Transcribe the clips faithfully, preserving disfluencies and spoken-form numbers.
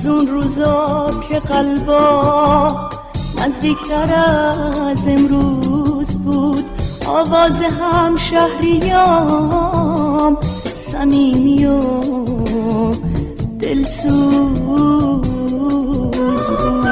از اون روزا که قلبا نزدیکتر از امروز بود، آواز هم شهریام صمیمی و دلسوز بود.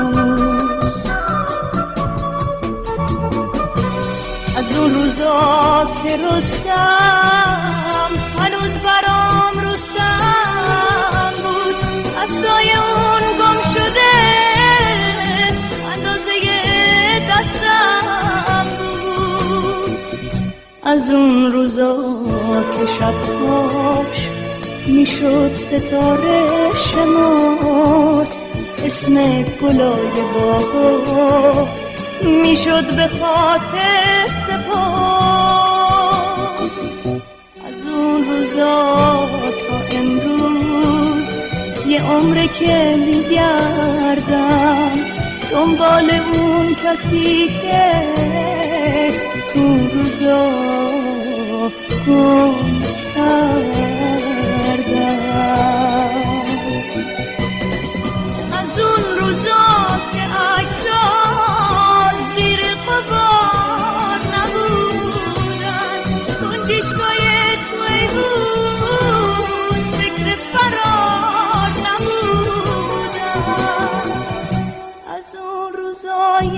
از اون روزا که رستم هنوز برام رستم بود، دستای اون گم شده اندازه دستم بود. از اون روزا که شبهاش میشد ستاره شمرد، اسم گلای باغا میشد به خاطر سپرد. از اون روزا تا امروز یه عمره که میگردم دنبال اون کسی که تو روزا گم کردم. از اون روزا که عکس‌ها زیر غبار نبودن، اون چشمای توی بود فکر فرار نبودن. از اون روزای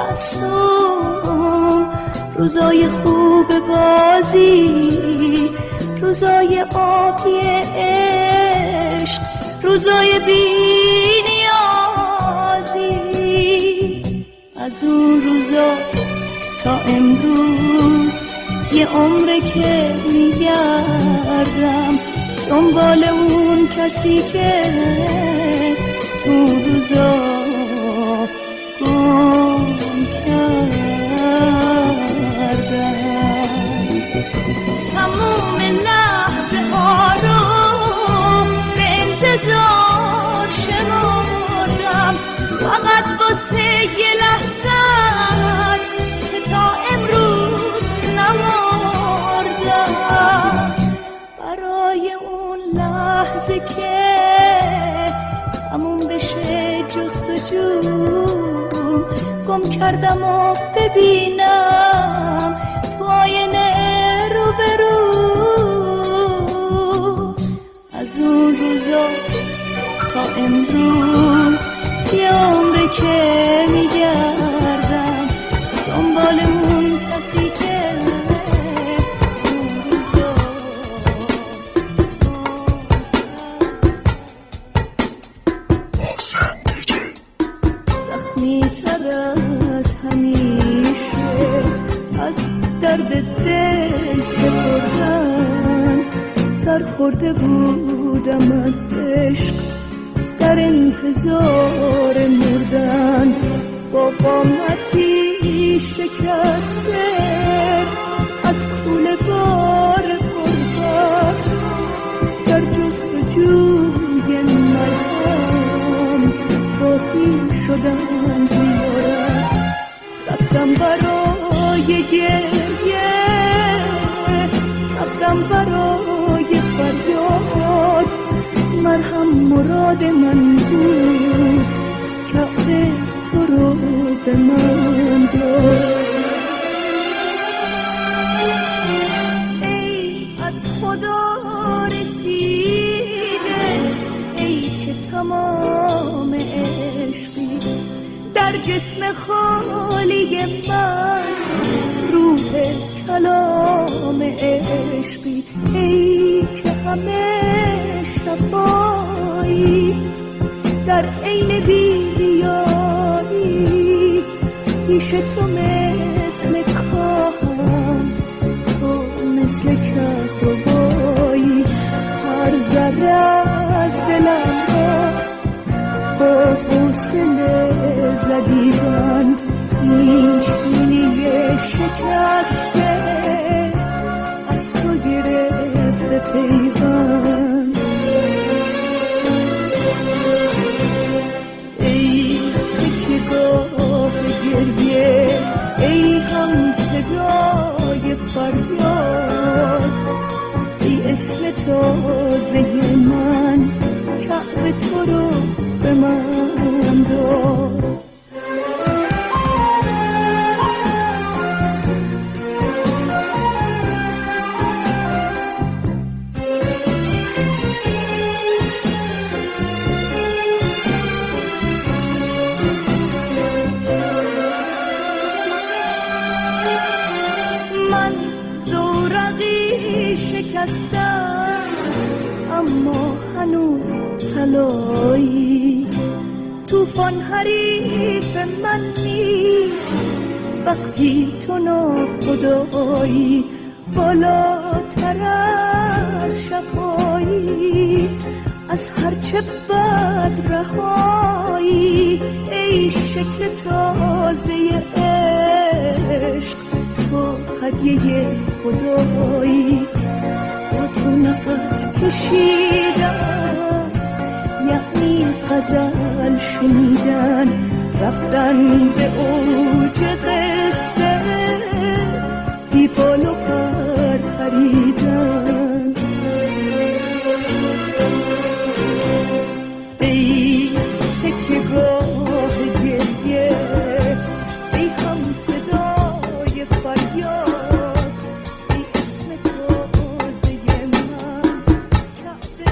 معصوم، روزای خوب بازی، روزای آبی عشق، روزای بی نیازی. از اون روزا تا امروز یه عمره که میگردم دنبال اون کسی که تو روزا گم کردم. تموم لحظه ها رو به انتظار شمردم، فقط واسه یه لحظه است که تا امروز نمردم. برای اون لحظه که تموم بشه جستجو، گم کردم و ببینم تو آینه رو برو. از اون روزا تا امروز یه عمره که میگردم دنبال اون کسی که اون روزا زخمی تر از همیشه از درد دل سپردن، سر خورده بودم از عشق در انتظار مردن. با قامتی شکسته از کوله بار غربت در جستجوی مرهم راهی شدم زیارت. رفتم برای گریه، رفتم برای فریاد، مرهم مراد من بود، کعبه تو رو به من داد. ای از خدا رسیده، ای که تمام عشقی در جسم خالی من، روح کلام عشقی، ای که همه شفایی در عین بی‌ریایی. پیش تو مثل کاهم، تو مثل کهربایی. هر ذره از دلم را با حوصله زدیدند، این چینی شکسته از تو گرفته پیوند. ای تکیه‌گاه گریه، ای هم صدای فریاد، ای اسم تازه من، کعبه تو رو به من دار. من زورقی شکستم اما هنوز طلایی، طوفان حریف من نیست وقتی تو ناخدایی، بالاتر از شفایی از هرچه بد رهایی، ای شکل تازه عشق تو هدیه خدایی. با تو نفس کشیدن یعنی غزل شنیدن، رفتن به اوج قصه بی بال و پر پریدن. ای تکیه‌گاه گریه، ای هم صدای فریاد، ای اسم تازه من کعبه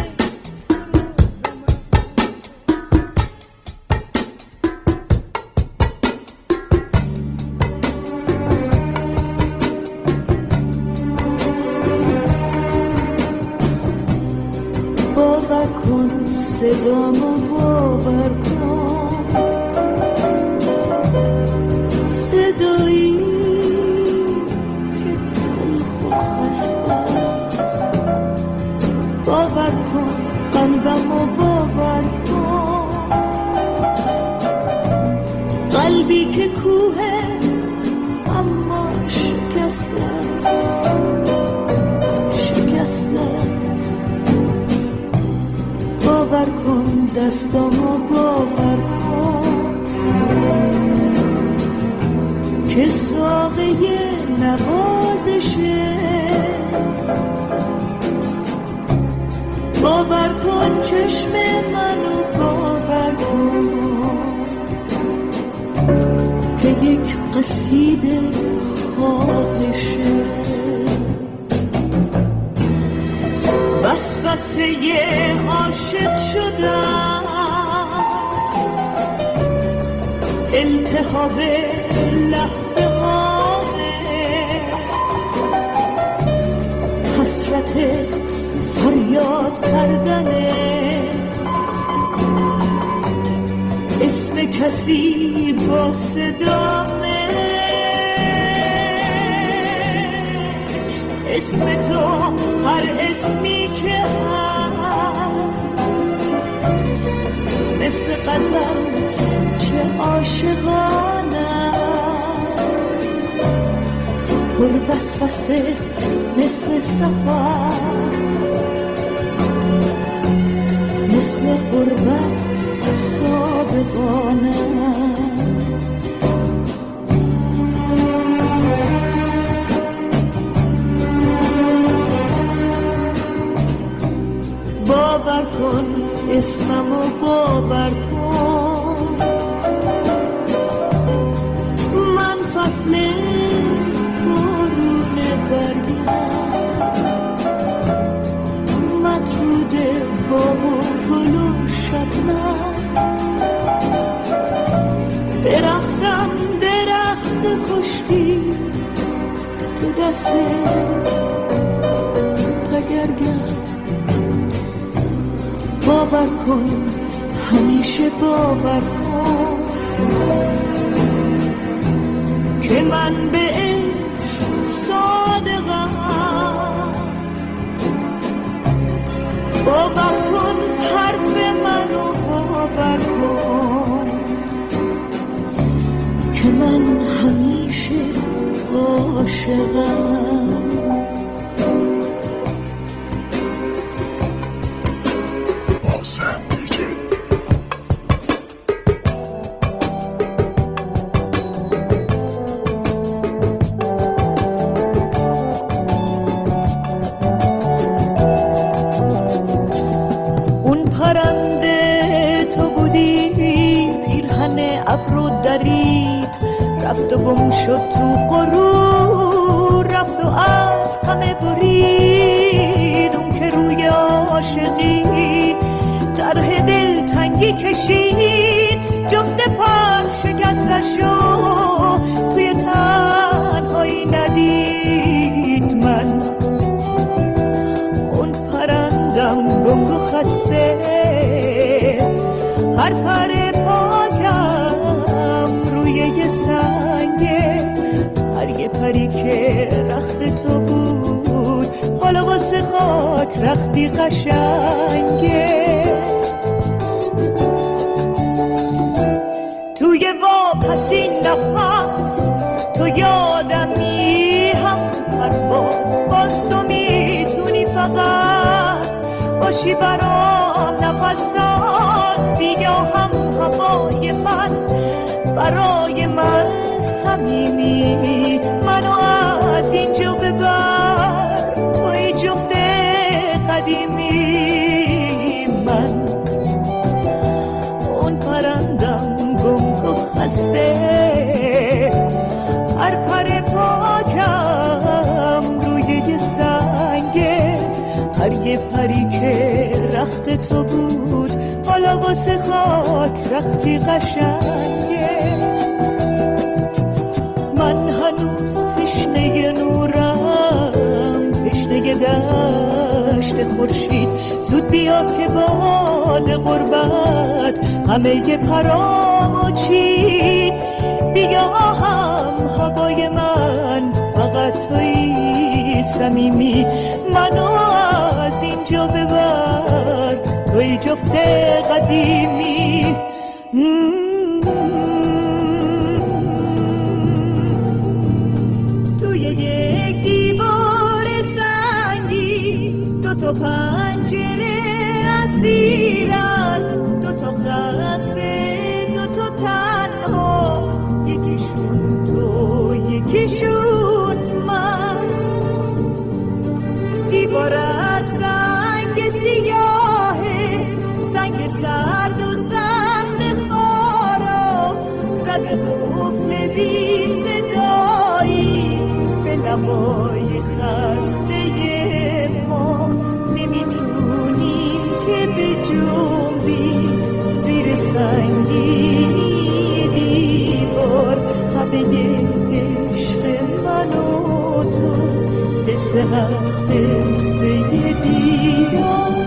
باور کن، صدامو باور کن، صدایی که تلخ و خسته است. باور کن قلبمو باور کن، قلبی که کوه اما شکسته است، شکسته است. باور کن دستامو باور کن که ساقه نوازشه. باور کن چشم منو باور کن که یک قصیده خواهشه. وسوسه عاشق شدم، التهاب لحظه هامه، حسرت فریاد کردنه، اسم کسی با صدامه، اسم تو هر اسمی که هست مثل غزل چه عاشقانه است، پر وسوسه مثل سفر، مثل غربت صادقانه است. باور کن اسممو باور کن، من فصل بارون برگم، مطرود باغ و گل و شبنم، درختم درخت خشکی تو دست تگرگم. باور کن همیشه باور کن که من به عشق صادقم. باور کن حرف منو باور کن که من همیشه عاشقم. گم شد تو غرور، رفت و از همه برید اون که روی عاشقی طرح دلتنگی کشید. جفت پر شکستشو توی تنهایی ندید من. اون پرندم گنگ و خسته، هر پر پاکم روی یه سنگه. هر یه پری که رخت تو بود حالا واسه خاک رختی قشنگه. توی واپسی نفس تو یادمی هم پرواز، باز تو میتونی فقط باشی برام نفس ساز. بیا هم هوای من برای من صمیمی، منو از اینجا ببر توی جفت قدیمی. من اون پرندم گنگ و خسته، هر پر پاکم روی یه سنگه. هر یه پری که رخت تو بود حالا واسه خاک رختی قشنگه. من هنوز تشنه نورم، تشنه دشت خورشید. زود بیا که باد غربت همه ی پرامو چید. بیا هم هوای من فقط توی صمیمی، منو از اینجا ببر توی جفت قدیمی. توی یک دیوار سنگی دو تا پنجره اسیرن، دو تا خسته دو تا تنها، یکیشون تو یکیشون من. دیوار از سنگ سیاهه، سنگ سرد و سخت خارا، زده قفل بی صدایی به لبای خسته ما. نمیتونیم که به جنبی زیر سنگی دیوار. همه عشق من و تو قصه هست، قصه دیوار.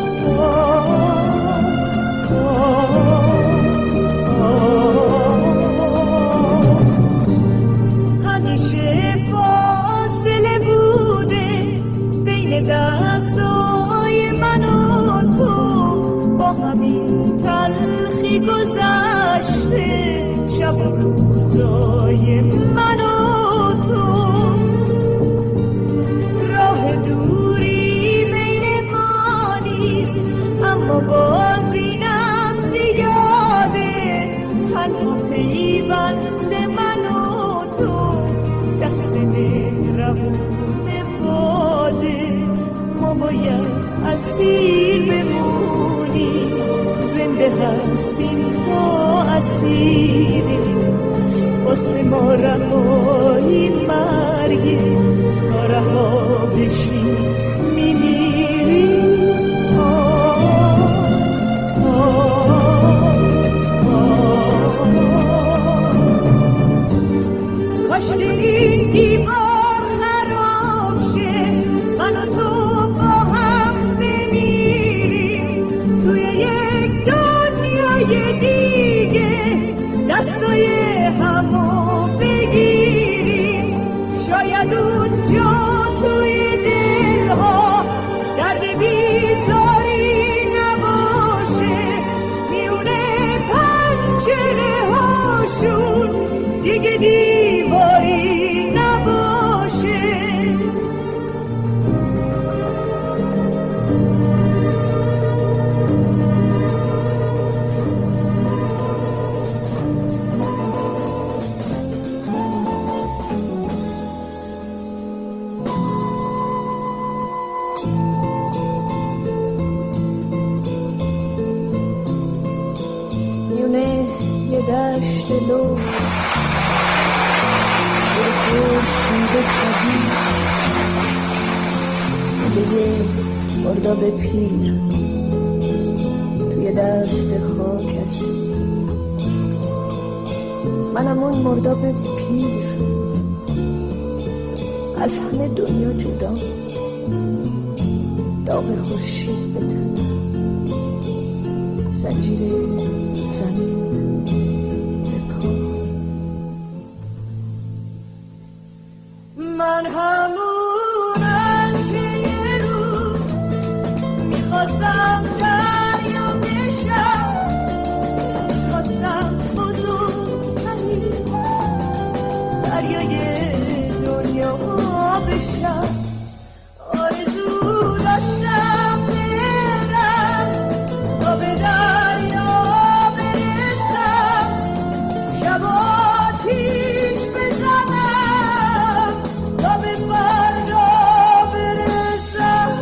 همیشه فاصله بوده بین دستای من و تو، با همین تلخی گذشته شب و روزای من و تو. راه دوری بین ما نیست اما باز اینم زیاده. تنها پیوند من و تو دست مهربون باده. ما باید اسیر بمونیم، زنده هستیم تا اسیریم. واسه ما رهایی مرگه، تا رها بشیم میمیریم. کاش این دیوار خراب شه، من و تو با هم بمیریم توی یک دنیای دیگه. دستای همو بگیریم، شاید اونجا توی دلها درد بیزاری نباشه. میونه پنجره هاشون دیگه دیواری نباشه. میونه یه دشت لو کبیر یه مرداب پیر توی دست خاک هستی. منم اون مرداب پیر از همه دنیا جدا، داغ خورشید به تنم، زنجیر زمین به پا. من همونم که یه روز میخواستم دریا بشم، میخواستم بزرگترین دریای دنیا بشم. آرزو داشتم برم تا به دریا برسم، شب آتیش بزنم تا به فردا برسم.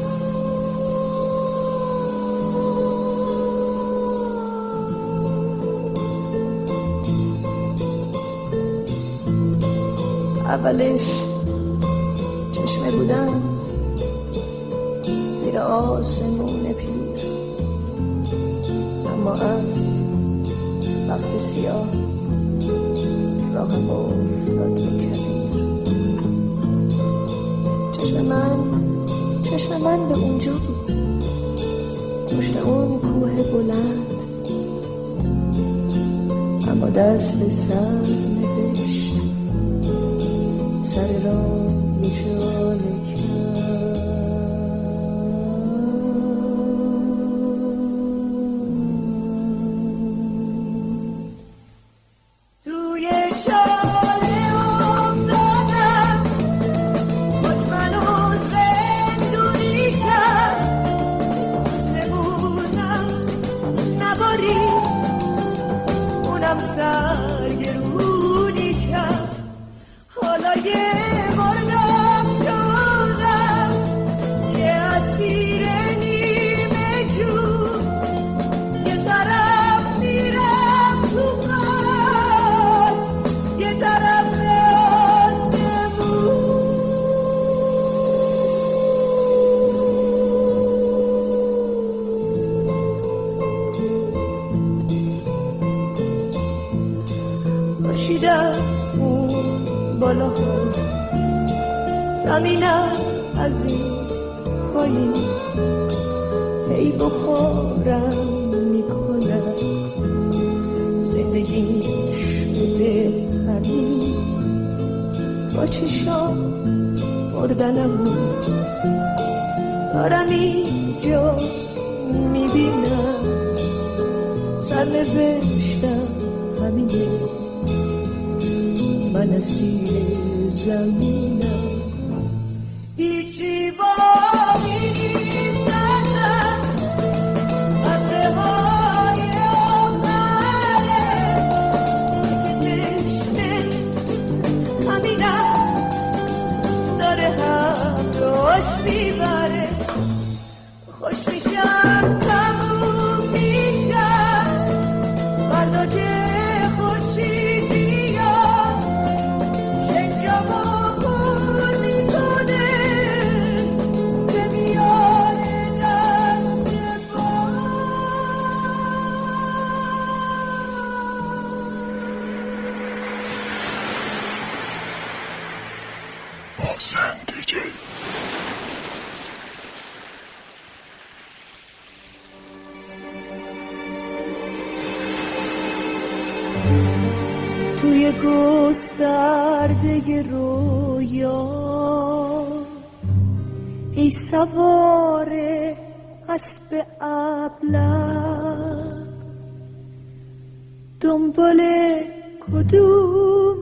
اولش چشمه بودم زیر آسمون پیر، اما از وقت سیاه راهم افتاد به کبیر. چشم من چشم من به اونجا بود، پشت اون کوه بلند، اما دست سر نوشت سر را یه چاله کرد. توی چاله افتادم، خود منو زندونی کرد، سمونم نباری اونم سرگرونی کرد. حالا یه مرداب شدم، یه اسیر نیمه جون، یه طرف میرم تو خاک، یه طرف آسمون. خورشید از اون بالا ها، زمینم از این پایین، هی بخورم میکنم. زندگی شده همین، با چشام مردنم دارم اینجا میبینم. سرنوشتم همینه، من اسیر زمینم. هیچی باقی نیست ازم، قطعه های آخره که تشنه همینم، داره هم روش میبره. خوش میشم تموم میشم فردا که خورشید بیاد، شنجامو پول میکنه به میان دست پا. محسن دیجی توی گسترده رویا ای سوار اسب ابله، دنبال کدوم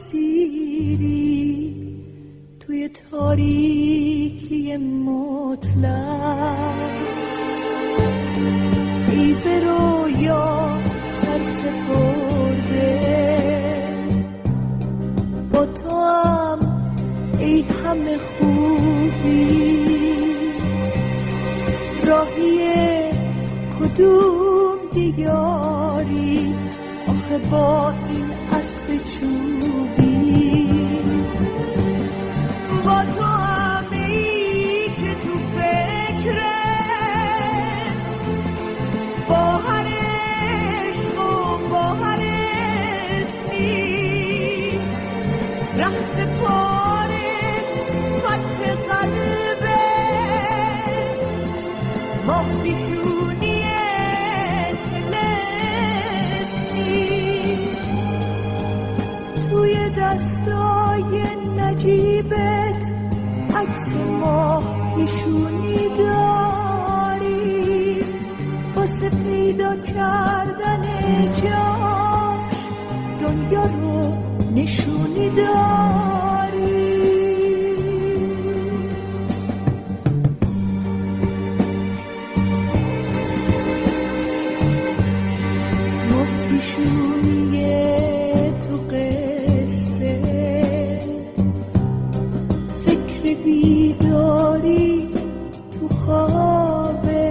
مسیری توی تاریکی مطلق؟ ای به رویا سر سپرده، با تو هم ای همه خوبی، راهی کدوم دیاری آخه با این اسب چوبی؟ ماه پیشونی تلسمی توی دستای نجیبت عکس ماه پیشونی داری واسه پیدا کردن جاش دنیا رو نشونی داری ماه پیشونی تو قصه فکر بیداری تو خوابه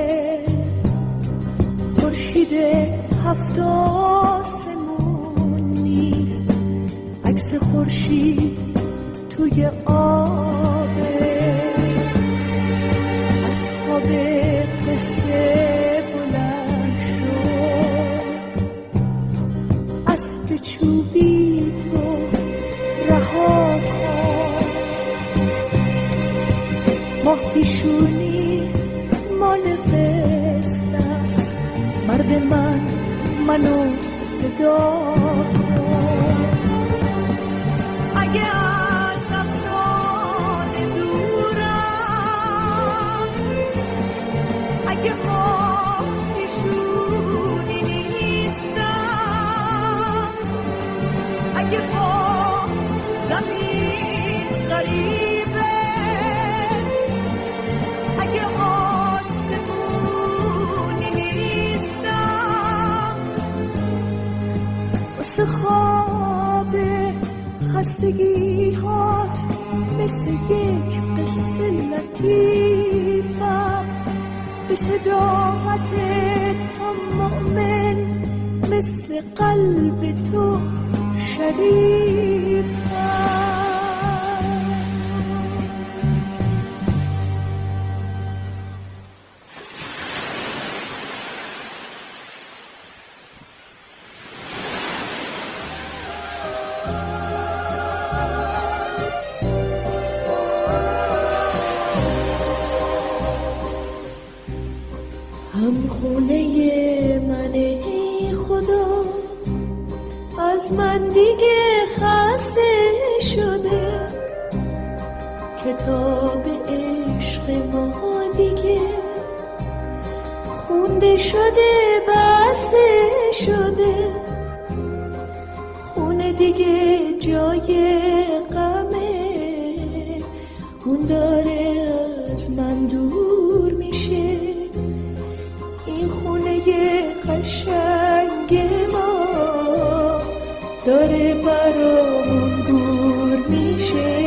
خورشید هفت آسمون نیست عکس خورشید توی آبه از خواب قصه بلند شد اسب چوبی تو رها کن ماه پیشونی مال قصه است مرد من منو صدا کن اگه از افسانه دورم اگه ماه پیشونی نیستم اگه با زمین غریبه اگه آسمونی نیستم واسه خواب خستگی هات مثل یک قصه لطیفم به صداقت تو مؤمن مثل قلب تو شریفم هم خونه من ای خدا از من دیگه خسته شده کتاب عشق ما دیگه خونده شده بسته شده خونه دیگه جای غمه اون داره از من دور میشه این خونه قشنگ ما داره برامون گور میشه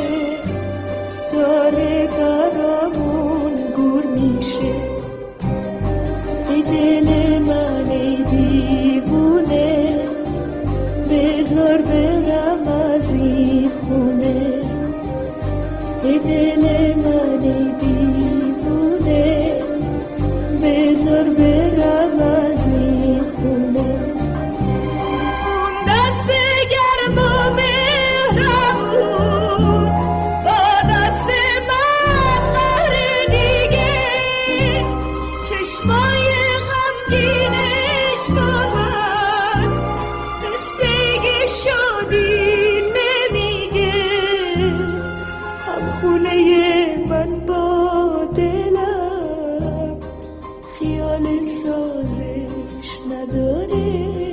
داره برامون گور میشه ای دل من ای دیوونه بذار برم از این خونه ای دل من ای دیوونه بذار برم از این خونه اون دست گرم و مهربون با دست من قهر دیگه چشمای غمگینش با من قصه شادی نمیگه هم خونه من با دلم خیال سازش نداره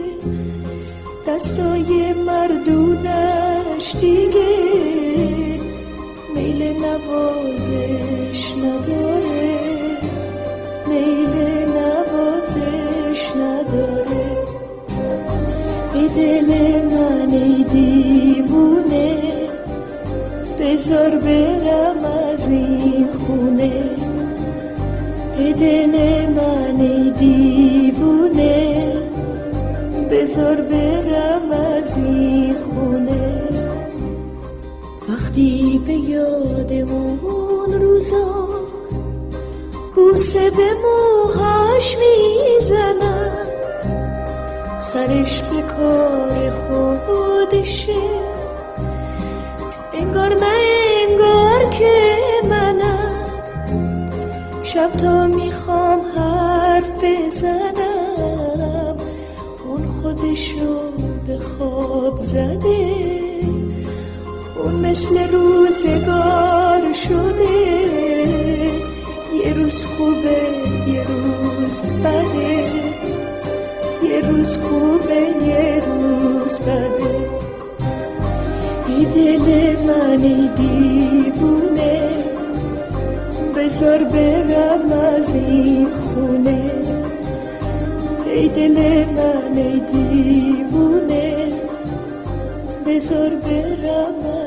دستای مردونش دیگه میل نوازش نداره میل نوازش نداره ای دل من ای دیوونه بذار برم از این خونه ای دل من ای دیوونه بذار برم از این خونه وقتی به یاد اون روزا بوسه به موهاش میزنم سرش به کار خودشه انگار نه انگار که منم شب تا میخوام حرف بزنم اون خودشو به خواب زده، اون مثل روزگار شده، یه روز خوبه یه روز بده، یه روز خوبه یه روز بده. ای دل من ای دیوونه بذار برم از این خونه، ای دل من ای دیوونه بذار برم